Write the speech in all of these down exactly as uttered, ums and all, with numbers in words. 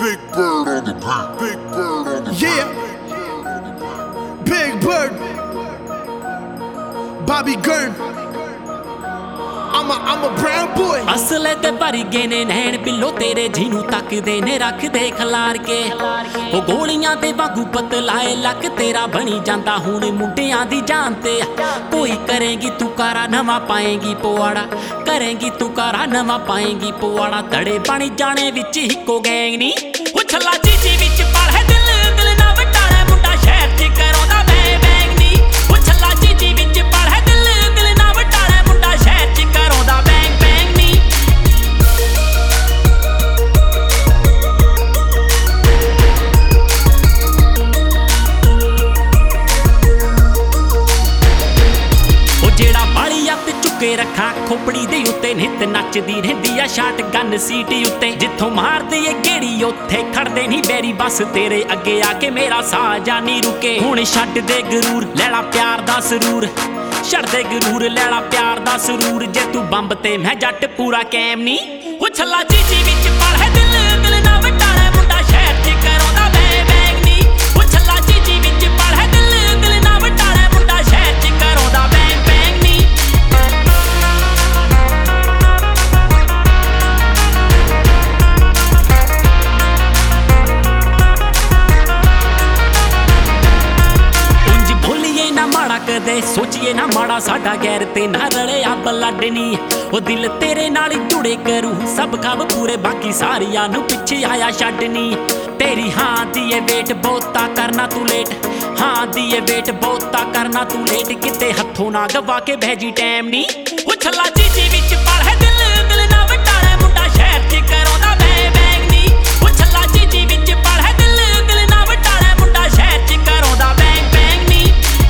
Big Bird on the beat. Big Bird on the beat. Yeah. Big Bird. Bobby Gurn. I'm a, I'm a brown boy. ਅਸਲੇ ਤੇ ਭਰ ਗਏ ਨੇ ਨੈਣ ਬਿੱਲੋ ਤੇਰੇ ਜਿਹਨੂੰ ਤੱਕਦੇ ਨੇ ਰੱਖਦੇ ਖਲਾਰ ਕੇ ਉਹ ਗੋਲੀਆਂ ਦੇ ਵਾਂਗੂ ਪਤਲਾਏ ਲੱਕ ਤੇਰਾ ਬਣੀ ਜਾਂਦਾ ਹੁਣ ਮੁੰਡਿਆਂ ਦੀ ਜਾਨ ਤੇ ਕੋਈ ਕਰੇਗੀ ਤੂੰ ਕਾਰਾ ਨਵਾਂ ਪਾਏਗੀ ਪਵਾੜਾ ਕਰੇਗੀ ਤੂੰ ਕਾਰਾ ਨਵਾਂ ਪਾਏਗੀ ਪਵਾੜਾ ਤੜੇ ਬਣ ਜਾਣੇ ਵਿੱਚ ਇੱਕੋ ਗੈਂਗ ਨੀ ਉਹ ਛੱਲਾ ਚੀਚੀ ਵਿੱਚ ਪੜ ਹੈ ਦਿਲ ਦਿਲ ਨਾ ਵਟਾਣਾ ਮੁੰਡਾ ਸ਼ਹਿਰ ਚ ਕਰਾਉਂਦਾ ਬੈਂ ਬੈਂਗ ਨੀ ਉਹ ਛੱਲਾ ਚੀਚੀ ਵਿੱਚ ਪੜ ਹੈ ਦਿਲ ਦਿਲ ਨਾ ਵਟਾਣਾ ਮੁੰਡਾ ਸ਼ਹਿਰ ਚ ਕਰਾਉਂਦਾ ਬੈਂਗ ਬੈਂਗ ਨੀ ਉਹ ਜਿਹੜਾ ਬਾਲੀ ਅੱਤ ਚੁੱਕੇ ਰੱਖਾਂ ਖੋਪੜੀ ਦੇ ਉੱਤੇ ਨਿੱਤ ਨੱਚਦੀ ਰਹਿੰਦੀ ਆ ਸ਼ਾਟ ਗਨ ਸੀਟੀ ਉੱਤੇ ਜਿੱਥੋਂ ਮਾਰਦੀ ਏ ਗੇੜੀ ਉੱਥੇ ਖੜਦੇ ਨਹੀਂ ਬੈਰੀ ਬਸ ਤੇਰੇ ਅੱਗੇ ਆ ਕੇ ਮੇਰਾ ਸਾਹ ਜਾਨੀ ਰੁਕੇ ਹੁਣ ਛੱਡ ਦੇ ਗਰੂਰ ਲੈਲਾ ਪਿਆਰ ਦਾ ਸਰੂਰ ਛੱਡ ਦੇ ਗਰੂਰ ਲੈਲਾ ਪਿਆਰ ਦਾ ਸਰੂਰ ਜੇ ਤੂੰ ਬੰਬ ਤੇ ਮੈਂ ਜੱਟ ਪੂਰਾ ਕੈਮ ਨੀ ਉਹ ਛੱਲਾ ਚੀਚੀ ਵਿੱਚ ਪੜ ਹੈ ਦਿਲ ਦਿਲ ਨਾ ਵਟਾਣਾ ਮੁੰਡਾ ਸ਼ਹਿਰ ਚ ਕਰਾਉਂਦਾ ਬੈਂ ਬੈਂਗ ਨੀ ਉਹ ਛੱਲਾ ਚੀਚੀ ਵਿੱਚ ਪੜ ਹੈ ਦਿਲ ਦਿਲ ਨਾ ਵਟਾਣਾ ਮੁੰਡਾ ਸ਼ਹਿਰ ਚ ਕਰਾਉਂਦਾ ਬੈਂ ਬੈਂਗ ਨੀ ਮਾੜਾ ਕਦੇ ਸੋਚੀਏ ਨਾ ਮਾੜਾ ਸਾਡਾ ਗੈਰ ਤੇ ਨਾ ਰਲਿਆ ਬਲੱਡ ਨੀ ਉਹ ਦਿਲ ਤੇਰੇ ਨਾਲ ਹੀ ਜੁੜੇ ਕਰੂ ਸਭ ਖਬ ਪੂਰੇ ਬਾਕੀ ਸਾਰਿਆਂ ਨੂੰ ਪਿੱਛੇ ਆਇਆ ਛੱਡ ਨੀ ਤੇਰੀ ਹਾਂ ਦੀ ਏ ਵੇਟ ਬਹੁਤਾ ਕਰਨਾ ਤੂੰ ਲੇਟ ਹਾਂ ਦੀ ਏ ਵੇਟ ਬਹੁਤਾ ਕਰਨਾ ਤੂੰ ਲੇਟ ਕਿਤੇ ਹੱਥੋਂ ਨਾ ਗਵਾ ਕੇ ਭੇਜੀ ਟਾਈਮ ਨੀ ਉਹ ਛੱਲਾ ਚੀਚੀ ਵਿੱਚ ਪੜ ਹੈ ਦਿਲ ਦਿਲ ਨਾ ਵਟਾਣਾ ਮੁੰਡਾ ਸ਼ਹਿਰ ਚ ਕਰਾਉਂਦਾ ਬੈਂ ਬੈਂਗ ਨੀ ਉਹ ਛੱਲਾ ਚੀਚੀ ਵਿੱਚ ਪੜ ਹੈ ਦਿਲ ਦਿਲ ਨਾ ਵਟਾਣਾ ਮੁੰਡਾ ਸ਼ਹਿਰ ਚ ਕਰਾਉਂਦਾ ਬੈਂਗ ਬੈਂਗ ਨੀ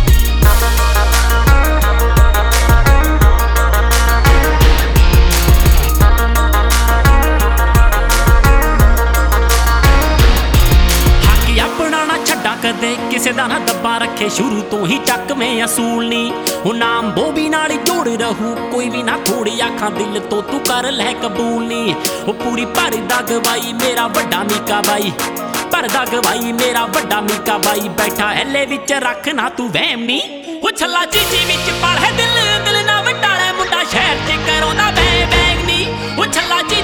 ਕਦੇ ਕਿਸੇ ਦਾ ਨਾ ਦੱਬਾ ਰੱਖੇ ਸ਼ੁਰੂ ਤੋਂ ਹੀ ਚੱਕਵੇਂ ਅਸੂਲ ਨੀ ਉਹ ਨਾਮ ਬੋਬੀ ਨਾਲ ਹੀ ਜੋੜ ਰਹੂ ਕੋਈ ਵੀ ਨਾ ਥੋੜੀ ਅੱਖਾਂ ਦਿਲ ਤੋਂ ਤੂੰ ਕਰ ਲੈ ਕਬੂਲ ਨੀ ਉਹ ਪੂਰੀ ਭਰਦਾ ਗਵਾਈ ਮੇਰਾ ਵੱਡਾ ਮੀਕਾ ਬਾਈ ਭਰਦਾ ਗਵਾਈ ਮੇਰਾ ਵੱਡਾ ਮੀਕਾ ਬਾਈ ਬੈਠਾ ਹੈਲੇ ਵਿੱਚ ਰੱਖ ਨਾ ਤੂੰ ਵਹਿਮ ਨੀ ਉਹ ਛੱਲਾ ਚੀਚੀ ਵਿੱਚ ਪੜ ਹੈ ਦਿਲ ਦਿਲ ਨਾ ਵਟਾਣਾ ਮੁੰਡਾ ਸ਼ਹਿਰ ਚ ਕਰਾਉਂਦਾ ਬੈਂ ਬੈਂਗ ਨੀ ਉਹ ਛੱਲਾ